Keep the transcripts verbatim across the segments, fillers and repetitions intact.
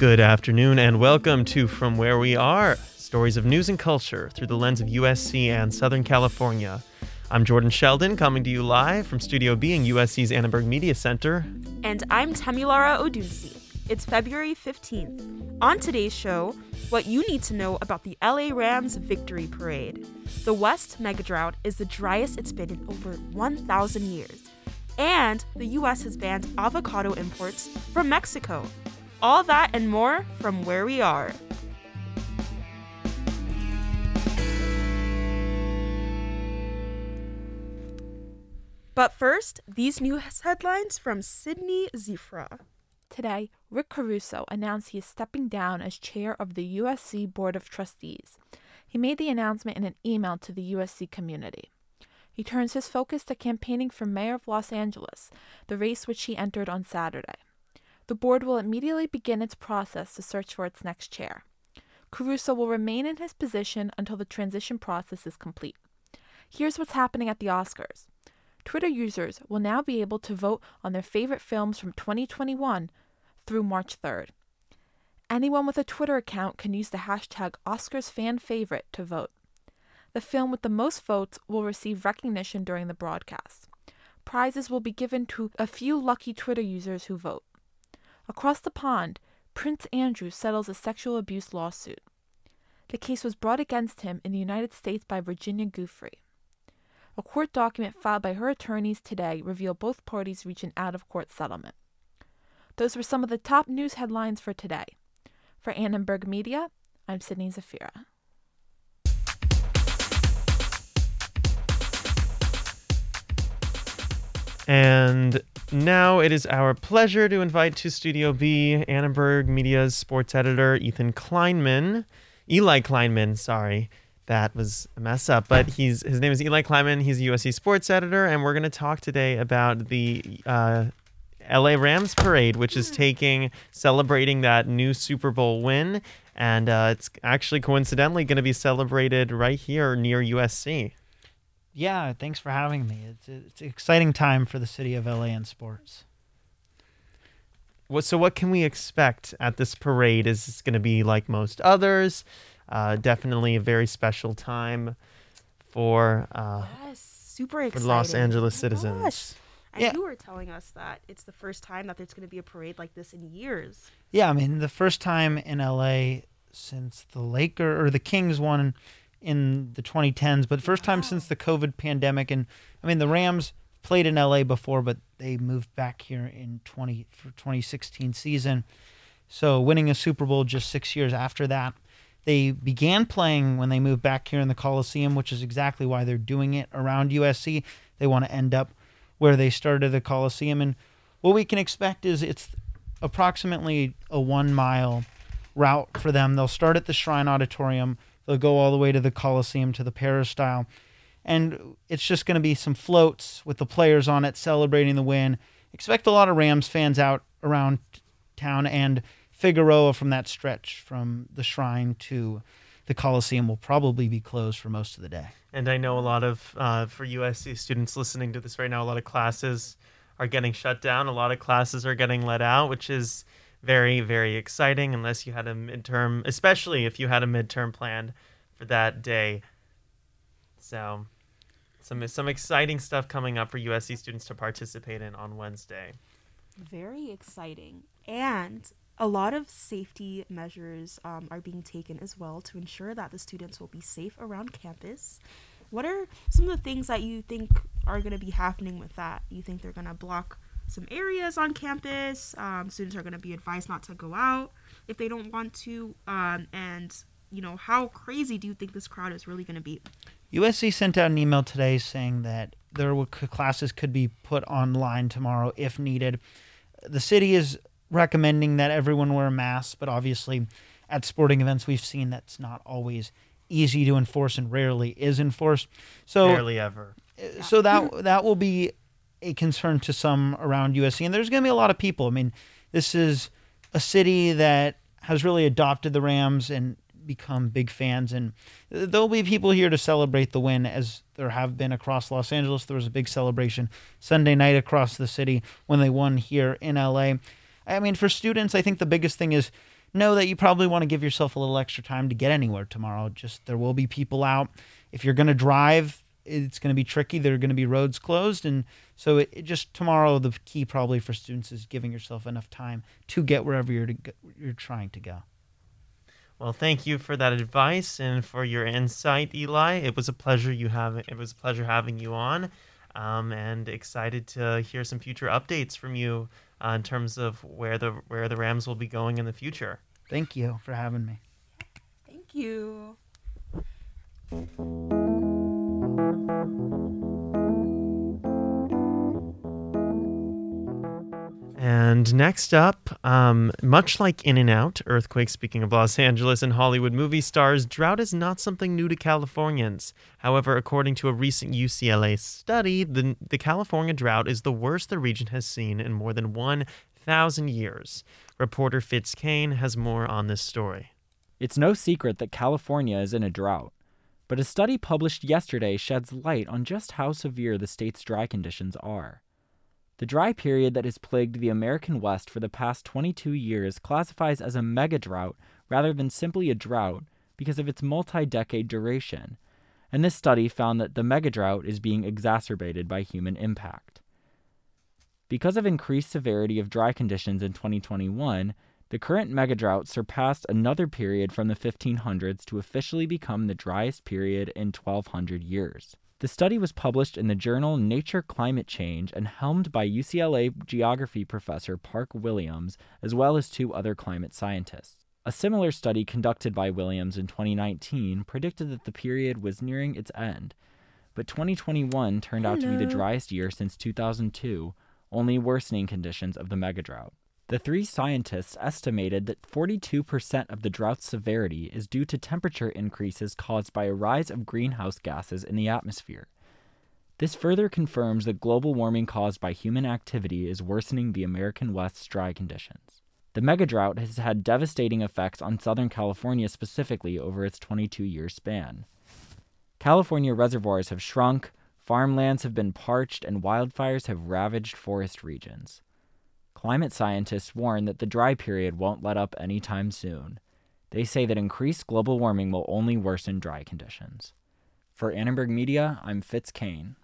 Good afternoon and welcome to From Where We Are, stories of news and culture through the lens of U S C and Southern California. I'm Jordan Sheldon, coming to you live from Studio B in U S C's Annenberg Media Center. And I'm Tamilara Odunsi. It's February fifteenth. On today's show, what you need to know about the L A Rams Victory Parade. The West megadrought is the driest it's been in over one thousand years. And the U S has banned avocado imports from Mexico. All that and more from Where We Are. But first, these news headlines from Sydney Zifra. Today, Rick Caruso announced he is stepping down as chair of the U S C Board of Trustees. He made the announcement in an email to the U S C community. He turns his focus to campaigning for mayor of Los Angeles, the race which he entered on Saturday. The board will immediately begin its process to search for its next chair. Caruso will remain in his position until the transition process is complete. Here's what's happening at the Oscars. Twitter users will now be able to vote on their favorite films from twenty twenty-one through March third. Anyone with a Twitter account can use the hashtag OscarsFanFavorite to vote. The film with the most votes will receive recognition during the broadcast. Prizes will be given to a few lucky Twitter users who vote. Across the pond, Prince Andrew settles a sexual abuse lawsuit. The case was brought against him in the United States by Virginia Giuffre. A court document filed by her attorneys today revealed both parties reach an out-of-court settlement. Those were some of the top news headlines for today. For Annenberg Media, I'm Sydney Zafira. And now it is our pleasure to invite to Studio B Annenberg Media's sports editor, Ethan Kleinman. Eli Kleinman, sorry. That was a mess up, but he's his name is Eli Kleinman. He's a U S C sports editor, and we're going to talk today about the uh, L A Rams parade, which is taking, celebrating that new Super Bowl win, and uh, it's actually coincidentally going to be celebrated right here near U S C. Yeah, thanks for having me. It's, it's an exciting time for the city of L A and sports. What, so what can we expect at this parade? Is this going to be like most others? Uh, definitely a very special time for, uh, Yes, super exciting. for Los Angeles Oh my citizens. gosh. And Yeah. you were telling us that it's the first time that there's going to be a parade like this in years. Yeah, I mean, the first time in L A since the Lakers or the Kings won in the twenty tens, but first time Wow. since the COVID pandemic. And I mean, the Rams played in L A before, but they moved back here in twenty for twenty sixteen season. So winning a Super Bowl just six years after that. They began playing when they moved back here in the Coliseum, which is exactly why they're doing it around U S C. They want to end up where they started the Coliseum. And what we can expect is it's approximately a one-mile route for them. They'll start at the Shrine Auditorium. They'll go all the way to the Coliseum, to the Peristyle. And it's just going to be some floats with the players on it celebrating the win. Expect a lot of Rams fans out around town, and Figueroa from that stretch from the Shrine to the Coliseum will probably be closed for most of the day. And I know a lot of, uh, for U S C students listening to this right now, a lot of classes are getting shut down. A lot of classes are getting let out, which is very, very exciting unless you had a midterm, especially if you had a midterm planned for that day. So some some exciting stuff coming up for U S C students to participate in on Wednesday. Very exciting. And a lot of safety measures um, are being taken as well to ensure that the students will be safe around campus. What are some of the things that you think are going to be happening with that? You think they're going to block some areas on campus? Um, students are going to be advised not to go out if they don't want to. Um, and, you know, how crazy do you think this crowd is really going to be? U S C sent out an email today saying that their classes could be put online tomorrow if needed. The city is recommending that everyone wear a mask, but obviously at sporting events we've seen that's not always easy to enforce and rarely is enforced. So Barely ever. so that that will be a concern to some around U S C, and there's going to be a lot of people. I mean, this is a city that has really adopted the Rams and become big fans, and there'll be people here to celebrate the win, as there have been across Los Angeles. There was a big celebration Sunday night across the city when they won here in L A. I mean, for students, I think the biggest thing is know that you probably want to give yourself a little extra time to get anywhere tomorrow. Just there will be people out. If you're going to drive, it's going to be tricky. There are going to be roads closed. And so it, it just tomorrow, the key probably for students is giving yourself enough time to get wherever you're, to go, you're trying to go. Well, thank you for that advice and for your insight, Eli. It was a pleasure you have. It was a pleasure having you on, um, and excited to hear some future updates from you uh, in terms of where the where the Rams will be going in the future. Thank you for having me. Thank you. And next up, um, much like In-N-Out, earthquake, speaking of Los Angeles and Hollywood movie stars, drought is not something new to Californians. However, according to a recent U C L A study, the, the California drought is the worst the region has seen in more than one thousand years. Reporter Fitz Kane has more on this story. It's no secret that California is in a drought, but a study published yesterday sheds light on just how severe the state's dry conditions are. The dry period that has plagued the American West for the past twenty-two years classifies as a mega-drought rather than simply a drought because of its multi-decade duration, and this study found that the mega-drought is being exacerbated by human impact. Because of increased severity of dry conditions in twenty twenty-one, the current mega-drought surpassed another period from the fifteen hundreds to officially become the driest period in twelve hundred years. The study was published in the journal Nature Climate Change and helmed by U C L A geography professor Park Williams, as well as two other climate scientists. A similar study conducted by Williams in twenty nineteen predicted that the period was nearing its end, but twenty twenty-one turned out to be the driest year since two thousand two, only worsening conditions of the megadrought. The three scientists estimated that forty-two percent of the drought's severity is due to temperature increases caused by a rise of greenhouse gases in the atmosphere. This further confirms that global warming caused by human activity is worsening the American West's dry conditions. The megadrought has had devastating effects on Southern California specifically over its twenty-two-year span. California reservoirs have shrunk, farmlands have been parched, and wildfires have ravaged forest regions. Climate scientists warn that the dry period won't let up anytime soon. They say that increased global warming will only worsen dry conditions. For Annenberg Media, I'm Fitz Kane.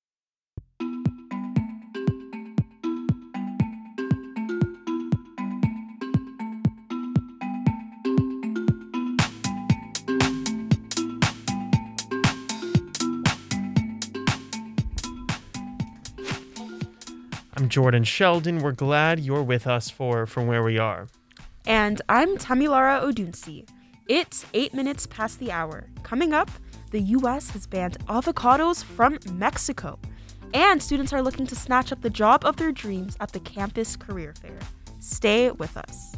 I'm Jordan Sheldon. We're glad you're with us for From Where We Are. And I'm Tamilara Odunsi. It's eight minutes past the hour. Coming up, the U S has banned avocados from Mexico. And students are looking to snatch up the job of their dreams at the campus career fair. Stay with us.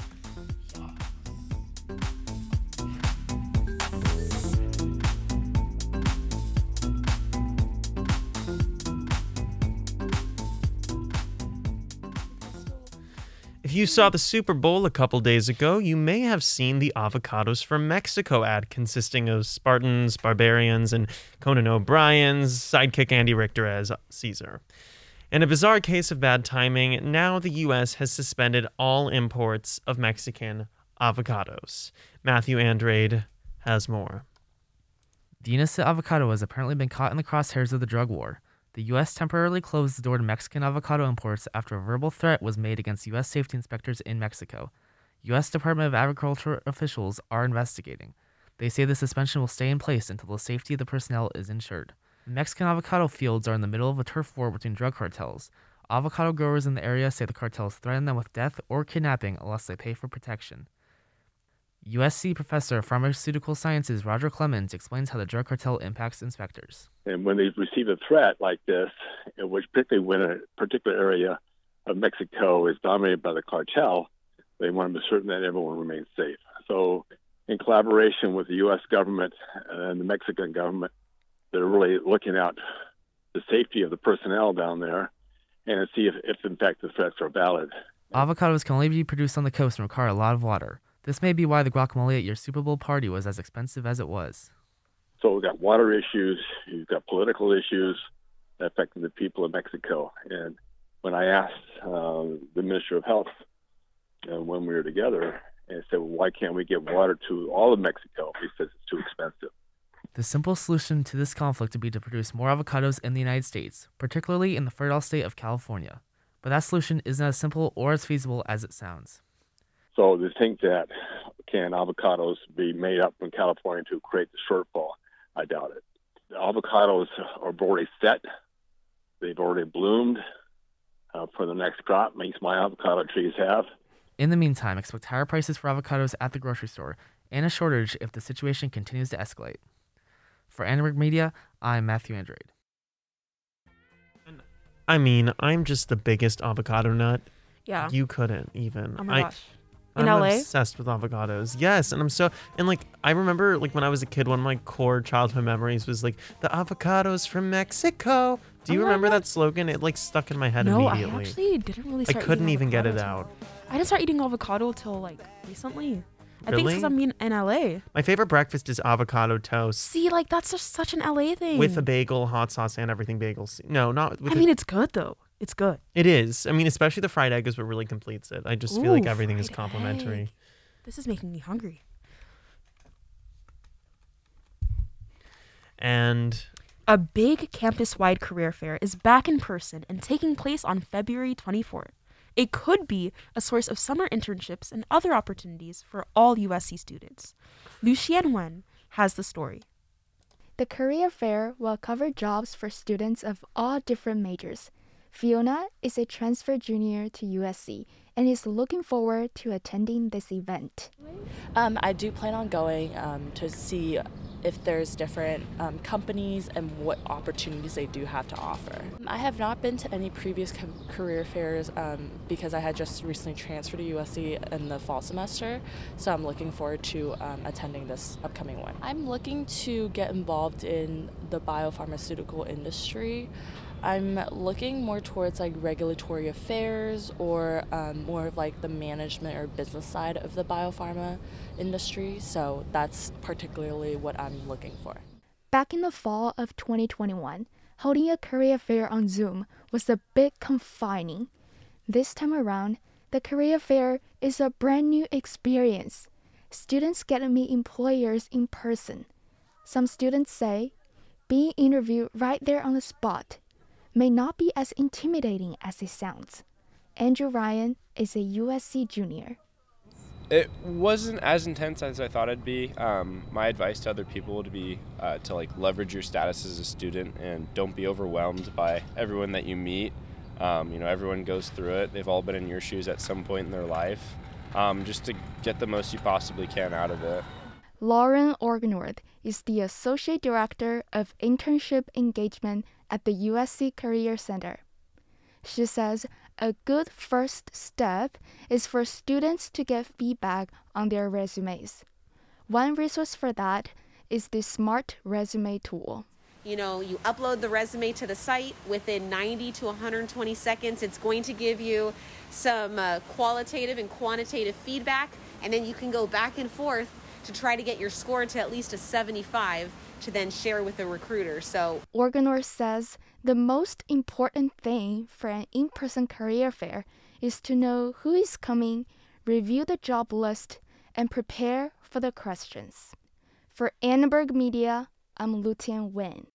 If you saw the Super Bowl a couple days ago, you may have seen the Avocados from Mexico ad consisting of Spartans, Barbarians, and Conan O'Brien's sidekick Andy Richter as Caesar. In a bizarre case of bad timing, now the U S has suspended all imports of Mexican avocados. Matthew Andrade has more. The innocent avocado has apparently been caught in the crosshairs of the drug war. The U S temporarily closed the door to Mexican avocado imports after a verbal threat was made against U S safety inspectors in Mexico. U S Department of Agriculture officials are investigating. They say the suspension will stay in place until the safety of the personnel is ensured. Mexican avocado fields are in the middle of a turf war between drug cartels. Avocado growers in the area say the cartels threaten them with death or kidnapping unless they pay for protection. U S C professor of pharmaceutical sciences Roger Clemens explains how the drug cartel impacts inspectors. And when they receive a threat like this, which particularly when a particular area of Mexico is dominated by the cartel, they want to be certain that everyone remains safe. So in collaboration with the U S government and the Mexican government, they're really looking at the safety of the personnel down there and see if, if in fact, the threats are valid. Avocados can only be produced on the coast and require a lot of water. This may be why the guacamole at your Super Bowl party was as expensive as it was. So we've got water issues, you've got political issues affecting the people of Mexico. And when I asked uh, the Minister of Health uh, when we were together, and said, well, why can't we get water to all of Mexico because it's too expensive? The simple solution to this conflict would be to produce more avocados in the United States, particularly in the fertile state of California. But that solution isn't as simple or as feasible as it sounds. So to think that can avocados be made up in California to create the shortfall, I doubt it. The avocados are already set. They've already bloomed uh, for the next crop, makes my avocado trees have. In the meantime, expect higher prices for avocados at the grocery store and a shortage if the situation continues to escalate. For Annenberg Media, I'm Matthew Andrade. I mean, I'm just the biggest avocado nut. Yeah. You couldn't even. Oh my I, gosh. In I'm L A? obsessed with avocados. Yes, and I'm so and like I remember like when I was a kid, one of my core childhood memories was like the avocados from Mexico. Do you Oh my remember God. that slogan? It like stuck in my head No, I immediately. actually didn't really I start couldn't eating even get it avocado out. till- I didn't start eating avocado till like recently. I think Really? because I'm in, in L A. My favorite breakfast is avocado toast See, like that's just such an L A thing. with a bagel, hot sauce, and everything bagels. No, not with. I a- mean, it's good though. It's good. it is. I mean, especially the fried egg is what really completes it. I just feel like Ooh, everything is fried complimentary. egg. This is making me hungry. And A big campus-wide career fair is back in person and taking place on February twenty-fourth. It could be a source of summer internships and other opportunities for all U S C students. Lucien Wen has the story. The career fair will cover jobs for students of all different majors. Fiona is a transfer junior to U S C and is looking forward to attending this event. Um, I do plan on going um, to see if there's different um, companies and what opportunities they do have to offer. I have not been to any previous co- career fairs um, because I had just recently transferred to U S C in the fall semester, so I'm looking forward to um, attending this upcoming one. I'm looking to get involved in the biopharmaceutical industry. I'm looking more towards like regulatory affairs or um, more of like the management or business side of the biopharma industry. So that's particularly what I'm looking for. Back in the fall of twenty twenty-one, holding a career fair on Zoom was a bit confining. This time around, the career fair is a brand new experience. Students get to meet employers in person. Some students say being interviewed right there on the spot may not be as intimidating as it sounds. Andrew Ryan is a U S C junior. It wasn't as intense as I thought it'd be. Um, my advice to other people would be uh, to like leverage your status as a student and don't be overwhelmed by everyone that you meet. Um, you know, everyone goes through it. They've all been in your shoes at some point in their life. Um, just to get the most you possibly can out of it. Lauren Organorth is the Associate Director of Internship Engagement at the U S C Career Center. She says a good first step is for students to get feedback on their resumes. One resource for that is the Smart Resume tool. You know, you upload the resume to the site within ninety to one hundred twenty seconds. It's going to give you some uh, qualitative and quantitative feedback, and then you can go back and forth to try to get your score to at least a seventy-five to then share with the recruiter. So Organorth says the most important thing for an in-person career fair is to know who is coming, review the job list, and prepare for the questions. For Annenberg Media, I'm Lutian Wen.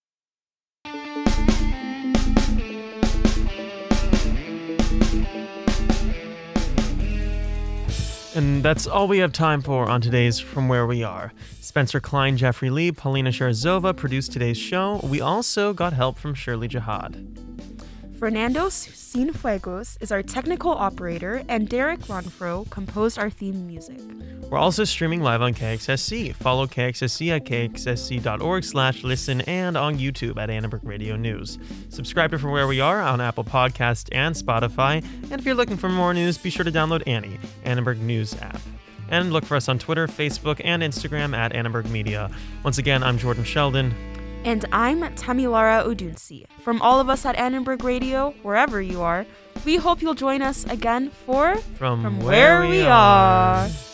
And that's all we have time for on today's From Where We Are. Spencer Klein, Jeffrey Lee, Paulina Sharazova produced today's show. We also got help from Shirley Jihad. Fernando Cienfuegos is our technical operator, and Derek Ronfro composed our theme music. We're also streaming live on K X S C. Follow K X S C at k x s c dot org slash listen and on YouTube at Annenberg Radio News. Subscribe to From Where We Are on Apple Podcast and Spotify. And if you're looking for more news, be sure to download Annie, Annenberg News app. And look for us on Twitter, Facebook, and Instagram at Annenberg Media. Once again, I'm Jordan Sheldon. And I'm Tamilara Odunsi. From all of us at Annenberg Radio, wherever you are, we hope you'll join us again for From, From Where, Where We We Are. Are.